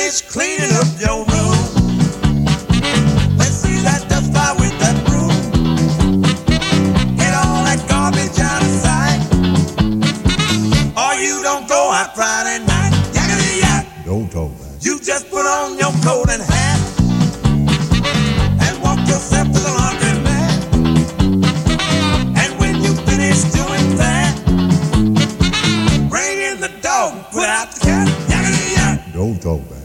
finish cleaning up your room. Let's see that dust fly with that broom. Get all that garbage out of sight. Or you don't go out Friday night. Yakety yak. Don't talk about it. You just put on your coat and hat and walk yourself to the laundromat. And when you finish doing that, bring in the dog, put out the cat. Yakety yak. Don't talk about it.